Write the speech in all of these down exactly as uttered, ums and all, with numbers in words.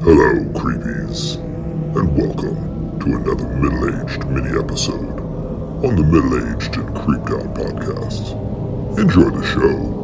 Hello, creepies, and welcome to another middle-aged mini-episode on the Middle-Aged and Creeped Out podcast. Enjoy the show.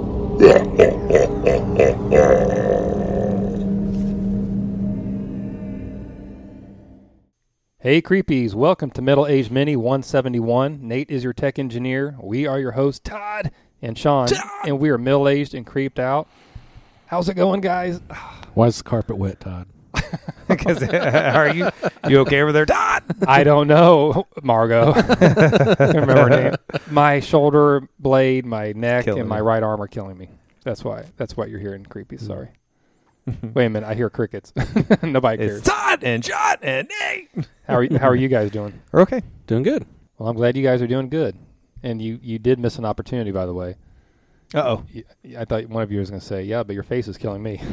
Hey creepies, welcome to Middle Aged Mini one seventy-one. Nate is your tech engineer. We are your hosts, Todd and Sean, Todd! and we are middle aged and creeped out. How's it going, guys? Why is the carpet wet, Todd? Because are you you okay over there, Todd? I don't know, Margot. Can't remember her name. My shoulder blade, my neck, Killing and my you. right arm are killing me. That's why. That's what you're hearing, creepies. Sorry. Wait a minute, I hear crickets. Nobody cares. It's Todd and John and Nate. How are you, how are you guys doing? We're okay. Doing good. Well, I'm glad you guys are doing good. And you, you did miss an opportunity, by the way. Uh-oh. You- I thought one of you was going to say, yeah, but your face is killing me.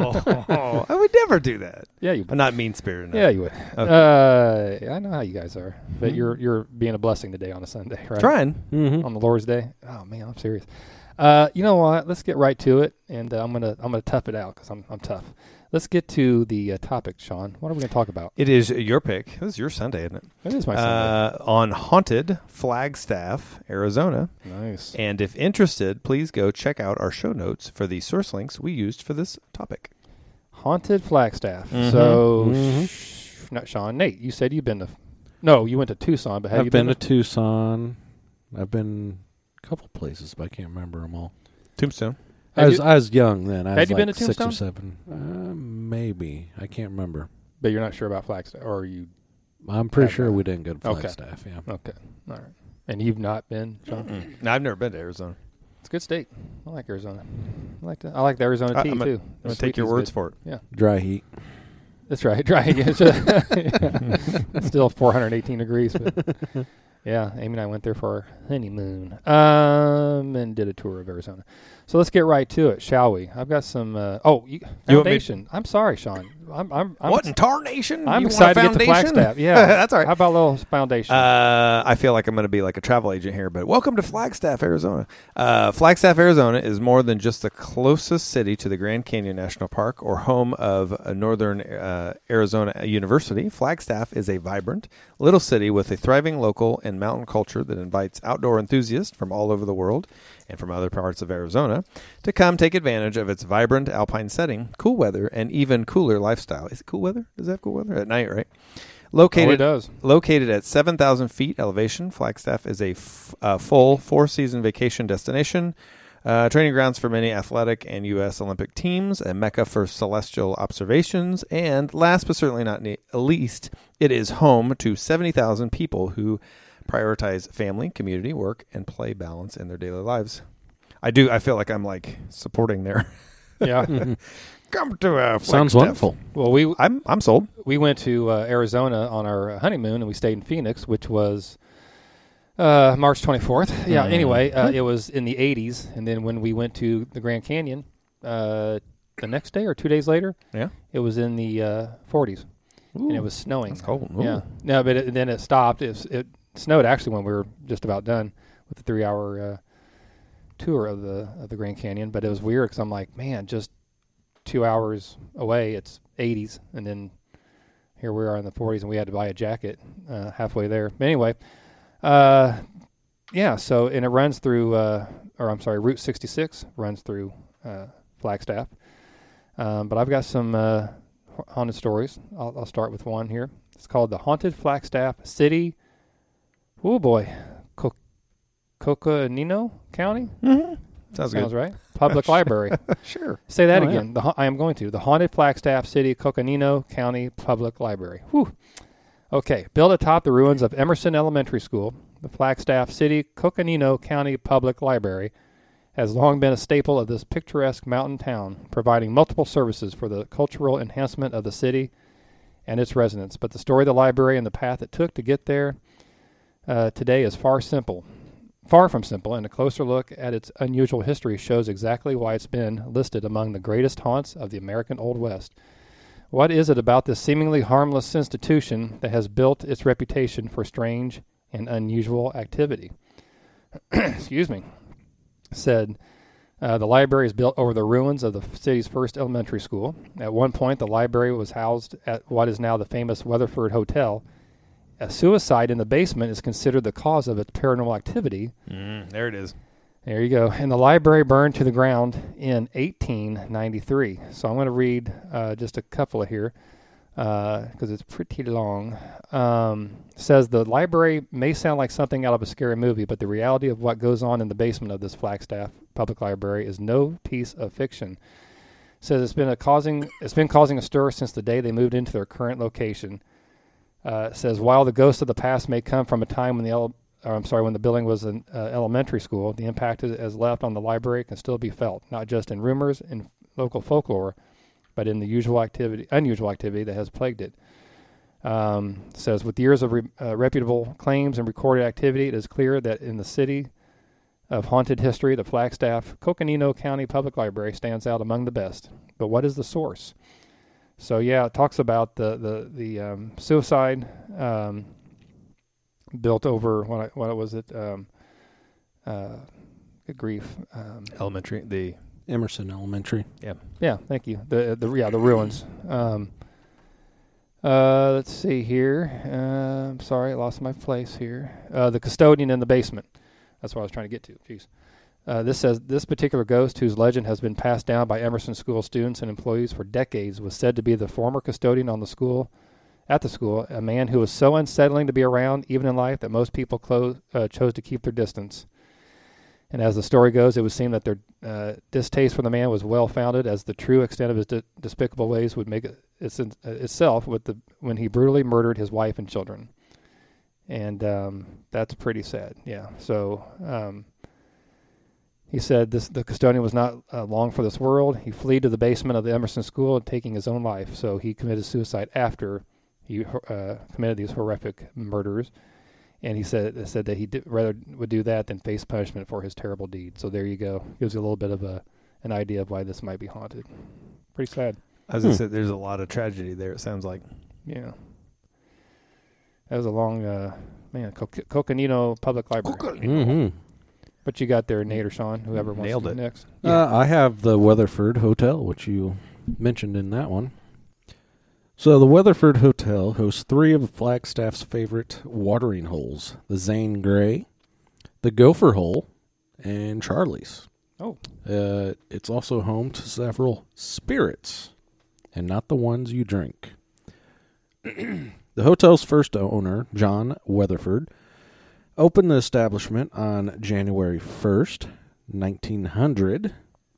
Oh, I would never do that. Yeah, you I'm not mean-spirited. Yeah, you would. Uh, I know how you guys are, but Mhm. you're you're being a blessing today on a Sunday, right? Trying. Mm-hmm. On the Lord's Day. Oh man, I'm serious. Uh, you know what? Let's get right to it, and uh, I'm gonna I'm gonna tough it out because I'm I'm tough. Let's get to the uh, topic, Sean. What are we gonna talk about? It is your pick. This is your Sunday, isn't it? It is my Sunday. Uh, on Haunted Flagstaff, Arizona. Nice. And if interested, please go check out our show notes for the source links we used for this topic. Haunted Flagstaff. Mhm. So, Mhm. sh- not Sean. Nate, you said you've been to. No, you went to Tucson, but have I've you been, been, to Tucson. I've been a couple places, but I can't remember them all. Tombstone. I Have was you- I was young then. I Had was you like been to six Tombstone? or seven. Uh, maybe. I can't remember. But you're not sure about Flagstaff, or you? I'm pretty Have sure not. we didn't go to Okay. Flagstaff. Yeah. Okay, all right. And you've not been, Sean? No, I've never been to Arizona. It's a good state. I like Arizona. I like the, I like the Arizona I- tea I'm a- too. I'm The going to sweet take your tea's words good. for it. Dry heat. That's right. Right. Yeah, it's, uh, it's still four hundred eighteen degrees. But yeah, Amy and I went there for our honeymoon um, and did a tour of Arizona. So let's get right to it, shall we? I've got some. Uh, oh, you, You want me- foundation. I'm sorry, Sean. I'm. I'm, I'm What in tarnation? I'm You want excited a to get to foundation? Flagstaff. Yeah, That's all right. How about a little foundation? Uh, I feel like I'm going to be like a travel agent here, but welcome to Flagstaff, Arizona. Uh, Flagstaff, Arizona is more than just the closest city to the Grand Canyon National Park or home of a Northern uh, Arizona University. Flagstaff is a vibrant little city with a thriving local and mountain culture that invites outdoor enthusiasts from all over the world and from other parts of Arizona to come take advantage of its vibrant alpine setting, cool weather, and even cooler lifestyle. Is it cool weather? Does it have cool weather? At night, right? Located oh, it does. Located at seven thousand feet elevation, Flagstaff is a f- uh, full four-season vacation destination, uh, training grounds for many athletic and U S Olympic teams, a mecca for celestial observations, and last but certainly not ne- least, it is home to seventy thousand people who prioritize family, community, work, and play balance in their daily lives. I do. I feel like I'm like supporting their Yeah. come to uh, Sounds Flagstaff. wonderful. Well, we I'm I'm sold. we went to uh, Arizona on our honeymoon, and we stayed in Phoenix, which was uh, March twenty-fourth. Yeah. Mm. Anyway, uh, it was in the eighties, and then when we went to the Grand Canyon, uh, the next day or two days later, Yeah. it was in the uh, forties, and it Ooh, was snowing. that's cold. Ooh. Yeah. No, but it, then it stopped. It, was- it snowed actually when we were just about done with the three-hour uh, tour of the of the Grand Canyon. But it was weird because I'm like, man, just two hours away, it's eighties, and then here we are in the forties, and we had to buy a jacket uh, halfway there. But anyway, uh, yeah. So and it runs through, uh, or I'm sorry, Route sixty-six runs through uh, Flagstaff. Um, but I've got some uh, haunted stories. I'll, I'll start with one here. It's called the Haunted Flagstaff City. Oh boy, Co- Coconino County. Mm-hmm. Sounds, Sounds good. right. Public Library. Sure. Say that Oh, yeah. again. The ha- I am going to. The Haunted Flagstaff City, Coconino County Public Library. Whew. Okay. Built atop the ruins of Emerson Elementary School, the Flagstaff City, Coconino County Public Library has long been a staple of this picturesque mountain town, providing multiple services for the cultural enhancement of the city and its residents. But the story of the library and the path it took to get there uh, today is far simple. Far from simple, and a closer look at its unusual history shows exactly why it's been listed among the greatest haunts of the American Old West. What is it about this seemingly harmless institution that has built its reputation for strange and unusual activity? Excuse me. Said Uh, the library is built over the ruins of the city's first elementary school. At one point, the library was housed at what is now the famous Weatherford Hotel. A suicide in the basement is considered the cause of its paranormal activity. Mm, there it is. There you go. And the library burned to the ground in eighteen ninety-three. So I'm going to read uh, just a couple of here because uh, it's pretty long. Um, it says the library may sound like something out of a scary movie, but the reality of what goes on in the basement of this Flagstaff Public Library is no piece of fiction. It says it's been a causing it's been causing a stir since the day they moved into their current location. Uh, it says while the ghosts of the past may come from a time when the ele- or I'm sorry when the building was an uh, elementary school, the impact it has left on the library can still be felt, not just in rumors and local folklore, but in the usual activity, unusual activity that has plagued it. Um, it says with years of re- uh, reputable claims and recorded activity, it is clear that in the city of haunted history, the Flagstaff Coconino County Public Library stands out among the best. But what is the source? So yeah, it talks about the the the um, suicide um, built over what what was it? Um, uh, good grief. Um, Elementary, the Emerson Elementary. yeah. yeah, thank you. The the yeah the ruins. Um, uh, let's see here. Uh, I'm sorry, I lost my place here. Uh, the custodian in the basement. That's what I was trying to get to. Jeez. Uh, this says this particular ghost, whose legend has been passed down by Emerson School students and employees for decades, was said to be the former custodian on the school, at the school, a man who was so unsettling to be around, even in life, that most people clo- uh, chose to keep their distance. And as the story goes, it would seem that their uh, distaste for the man was well founded, as the true extent of his de- despicable ways would make it its, uh, itself with the when he brutally murdered his wife and children. And um, that's pretty sad. Yeah. So. Um, He said this, the custodian was not uh, long for this world. He fled to the basement of the Emerson School, taking his own life. So he committed suicide after he uh, committed these horrific murders. And he said said that he did, rather would do that than face punishment for his terrible deed. So there you go. Gives you a little bit of a an idea of why this might be haunted. Pretty sad. As I said, there's a lot of tragedy there, it sounds like. Yeah. That was a long, uh, man, Co- Coconino Public Library. Mm-hmm. What you got there, Nate or Sean? Whoever wants Nailed to it. go next. Uh, I have the Weatherford Hotel, which you mentioned in that one. So the Weatherford Hotel hosts three of Flagstaff's favorite watering holes: the Zane Grey, the Gopher Hole, and Charlie's. Oh. Uh, it's also home to several spirits, and not the ones you drink. The hotel's first owner, John Weatherford, opened the establishment on January first, nineteen hundred,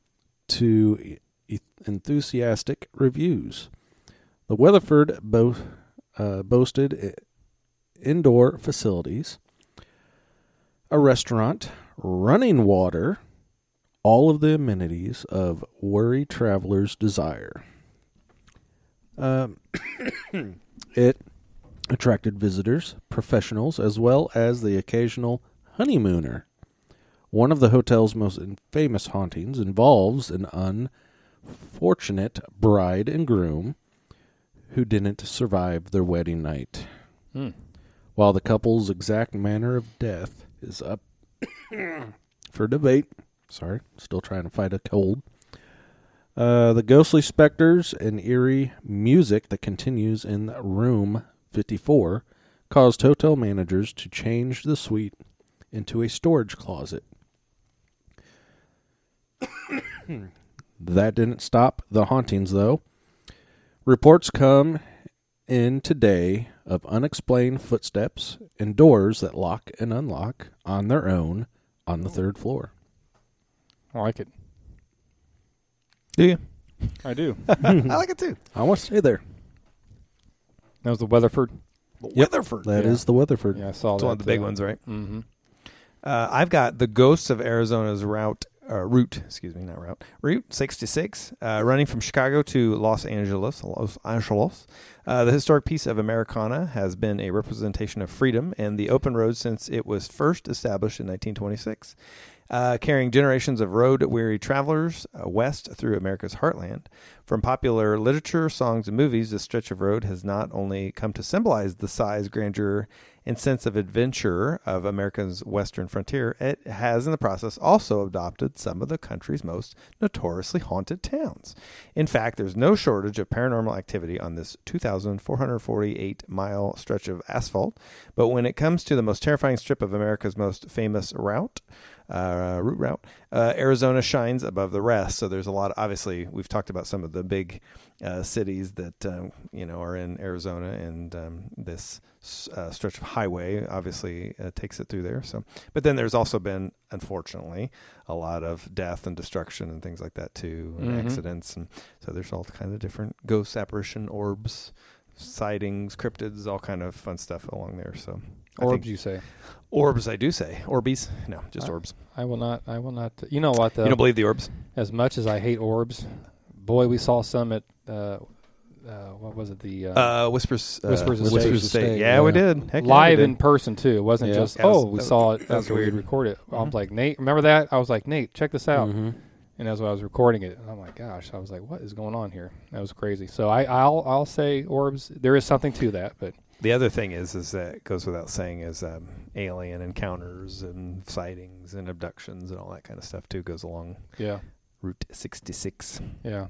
to e- enthusiastic reviews. The Weatherford bo- uh, boasted I- indoor facilities, a restaurant, running water, all of the amenities of worry travelers' desire. Um, it attracted visitors, professionals, as well as the occasional honeymooner. One of the hotel's most famous hauntings involves an unfortunate bride and groom who didn't survive their wedding night. Hmm. While the couple's exact manner of death is up for debate. Sorry, still trying to fight a cold. Uh, the ghostly specters and eerie music that continues in room fifty-four caused hotel managers to change the suite into a storage closet. That didn't stop the hauntings, though. Reports come in today of unexplained footsteps and doors that lock and unlock on their own on the third floor. I like it. Do you? I do. I like it too. I want to stay there. That was the Weatherford. Weatherford. That is Yeah. the Weatherford. Yeah, I saw It's that. one of the big uh, ones, right? Mm-hmm. Uh, I've got the Ghosts of Arizona's route, uh, route, excuse me, not route, Route sixty-six, uh, running from Chicago to Los Angeles. Los Angeles. Uh, the historic piece of Americana has been a representation of freedom and the open road since it was first established in nineteen twenty-six. uh, carrying generations of road-weary travelers uh, west through America's heartland. From popular literature, songs, and movies, this stretch of road has not only come to symbolize the size, grandeur, and sense of adventure of America's western frontier, it has in the process also adopted some of the country's most notoriously haunted towns. In fact, there's no shortage of paranormal activity on this two thousand four hundred forty-eight mile stretch of asphalt. But when it comes to the most terrifying strip of America's most famous route, uh, route route, uh, Arizona shines above the rest. So there's a lot of, obviously, we've talked about some of the big uh, cities that, um, you know, are in Arizona, and um, this uh, stretch of highway obviously uh, takes it through there. So, but then there's also been, unfortunately, a lot of death and destruction and things like that too, and Mm-hmm. accidents. And so there's all kind of different ghosts, apparition, orbs, sightings, cryptids, all kind of fun stuff along there. So I Orbs, think- you say? orbs, I do say. Orbies? No, just I- orbs. I will not. I will not. You know what? Though, You don't believe the orbs? as much as I hate orbs, boy, we saw some at uh, uh, what was it? The uh, Uh, Whispers, uh, Whispers of Whispers State. of State. Yeah, we Yeah. did. Heck yeah, we live did. in person too. It wasn't Yeah. just That was- oh we that- saw it that was after we'd weird. recorded it. I Mhm. was like, Nate, remember that? I was like, Nate, check this out. Mhm. And as I was recording it, I'm like, gosh, I was like, what is going on here? That was crazy. So I, I'll I'll say orbs. There is something to that, but The other thing is, is that it goes without saying, is um, alien encounters and sightings and abductions and all that kind of stuff too goes along yeah, Route sixty-six. yeah.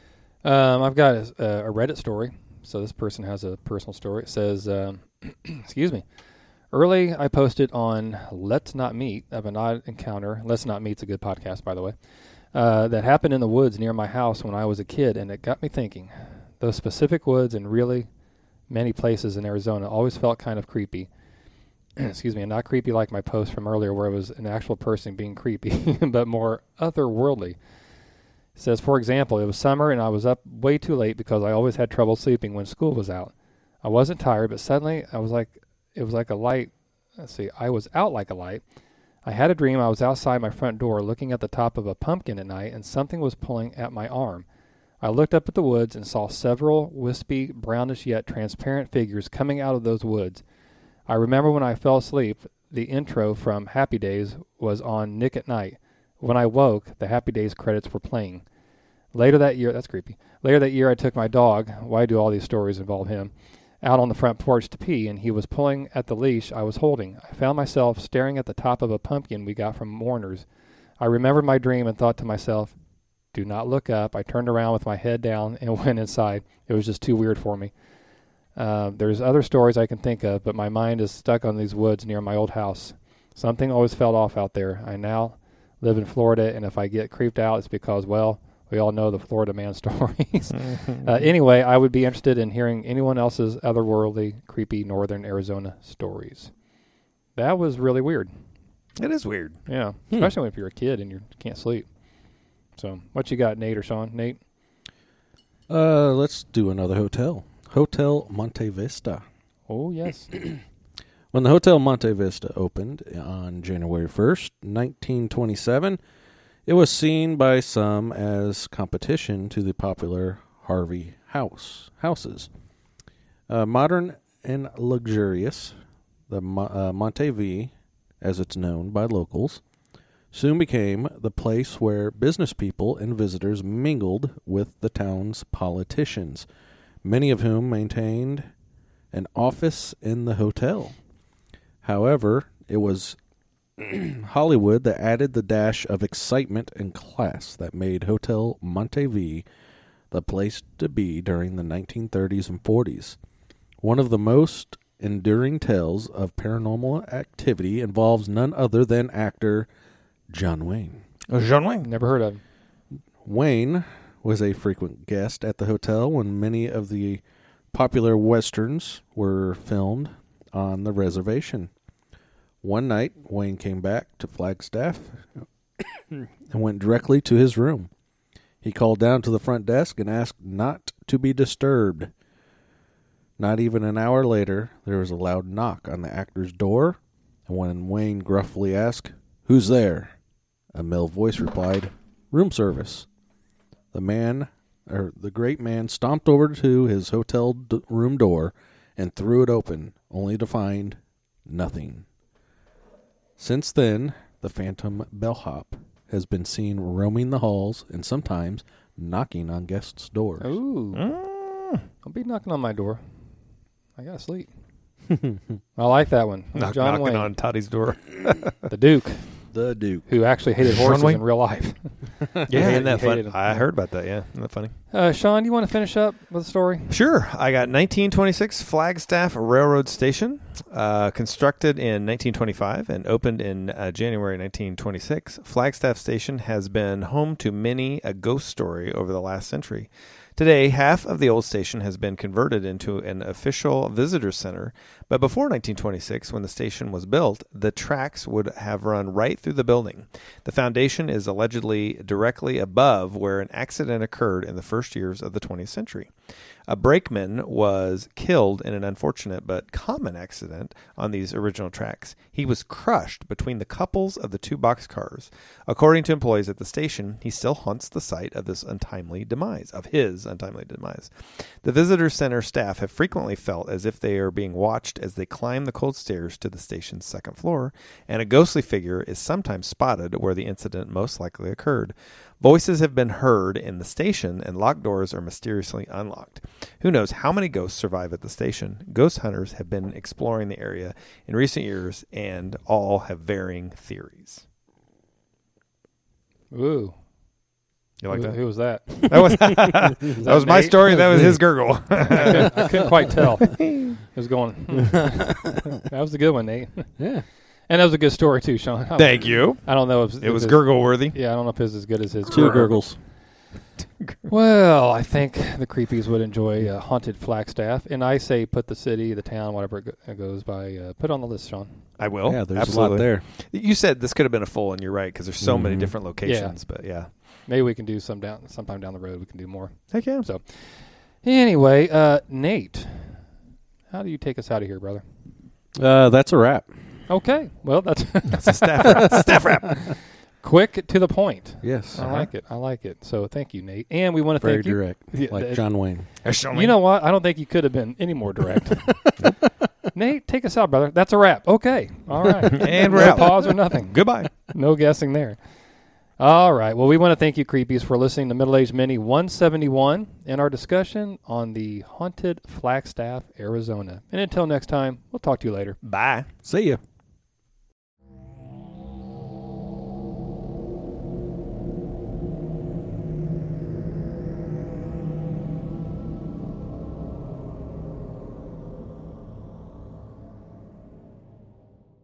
Um, I've got a, a Reddit story. So this person has a personal story. It says, um, excuse me. Early, I posted on Let's Not Meet of an odd encounter. Let's Not Meet's a good podcast, by the way. Uh, that happened in the woods near my house when I was a kid, and it got me thinking. Those specific woods and really many places in Arizona always felt kind of creepy. Excuse me, and not creepy like my post from earlier where it was an actual person being creepy, but more otherworldly. It says, for example, it was summer and I was up way too late because I always had trouble sleeping when school was out. I wasn't tired, but suddenly I was like, it was like a light. Let's see, I was out like a light. I had a dream I was outside my front door looking at the top of a pumpkin at night and something was pulling at my arm. I looked up at the woods and saw several wispy, brownish yet transparent figures coming out of those woods. I remember when I fell asleep, the intro from Happy Days was on Nick at Night. When I woke, the Happy Days credits were playing. Later that year, that's creepy. Later that year, I took my dog, why do all these stories involve him, out on the front porch to pee, and he was pulling at the leash I was holding. I found myself staring at the top of a pumpkin we got from Warner's. I remembered my dream and thought to myself, do not look up. I turned around with my head down and went inside. It was just too weird for me. Uh, there's other stories I can think of, but my mind is stuck on these woods near my old house. Something always felt off out there. I now live in Florida, and if I get creeped out, it's because, well, we all know the Florida man stories. uh, anyway, I would be interested in hearing anyone else's otherworldly, creepy northern Arizona stories. That was really weird. It is weird. Yeah, Hmm. especially if you're a kid and you can't sleep. So, what you got, Nate or Sean? Nate? Uh, let's do another hotel. Hotel Monte Vista. Oh, yes. When the Hotel Monte Vista opened on January first, nineteen twenty-seven, it was seen by some as competition to the popular Harvey House houses. Uh, modern and luxurious, the Mo- uh, Monte V, as it's known by locals, soon became the place where business people and visitors mingled with the town's politicians, many of whom maintained an office in the hotel. However, it was Hollywood that added the dash of excitement and class that made Hotel Monte V the place to be during the nineteen thirties and forties. One of the most enduring tales of paranormal activity involves none other than actor John Wayne. Oh, John Wayne. Never heard of him. Wayne was a frequent guest at the hotel when many of the popular westerns were filmed on the reservation. One night, Wayne came back to Flagstaff and went directly to his room. He called down to the front desk and asked not to be disturbed. Not even an hour later, there was a loud knock on the actor's door, and when Wayne gruffly asked, "Who's there?" a male voice replied, "Room service." The man, or the great man, stomped over to his hotel d- room door and threw it open, only to find nothing. Since then, the phantom bellhop has been seen roaming the halls and sometimes knocking on guests' doors. Ooh. Mm. Don't be knocking on my door. I gotta sleep. I like that one. Knock, John knocking Wayne, on Toddy's door. the Duke, The Duke. who actually hated Sean horses Wayne? in real life. Yeah, isn't that he hated fun? them. I heard about that, yeah. Isn't that funny? Uh, Sean, you want to finish up with the story? Sure. I got nineteen twenty-six Flagstaff Railroad Station, uh, constructed in nineteen twenty-five and opened in uh, January nineteen twenty-six. Flagstaff Station has been home to many a ghost story over the last century. Today, half of the old station has been converted into an official visitor center, but before nineteen twenty-six, when the station was built, the tracks would have run right through the building. The foundation is allegedly directly above where an accident occurred in the first years of the twentieth century. A brakeman was killed in an unfortunate but common accident on these original tracks. He was crushed between the couples of the two boxcars. According to employees at the station, he still haunts the site of this untimely demise, of his untimely demise. The visitor center staff have frequently felt as if they are being watched as they climb the cold stairs to the station's second floor, and a ghostly figure is sometimes spotted where the incident most likely occurred. Voices have been heard in the station, and locked doors are mysteriously unlocked. Who knows how many ghosts survive at the station? Ghost hunters have been exploring the area in recent years, and all have varying theories. Ooh. You like who, that? Who was that? That was that was my Nate? story. That was his gurgle. I, couldn't, I couldn't quite tell. It was going. Hmm. That was a good one, Nate. Yeah. And that was a good story too, Sean. I, Thank you. I don't know if It was if gurgle worthy. Yeah, I don't know if it's as good as his. Two gurgles. Well, I think the creepies would enjoy uh, Haunted Flagstaff, and I say put the city, the town, whatever it go- goes by, uh, put it on the list, Sean. I will. Yeah, there's Absolutely. a lot there. You said this could have been a full, and you're right because there's so many Mhm. different locations. But yeah, Maybe we can do some down sometime down the road. We can do more. heck yeah. So, anyway, uh, Nate, how do you take us out of here, brother? Uh, that's a wrap. Okay, well that's That's a staff wrap. Staff wrap. quick to the point. Yes. I like it. I like it. So thank you, Nate, and we want to Very thank you. direct. Yeah, like that- John Wayne. You know what? I don't think you could have been any more direct. Nate, take us out, brother. That's a wrap. Okay. All right. And no we're out. pause or nothing. Goodbye. No guessing there. All right. Well, we want to thank you, Creepies, for listening to Middle Age Mini one seventy-one and our discussion on the haunted Flagstaff, Arizona. And until next time, we'll talk to you later. Bye. See ya.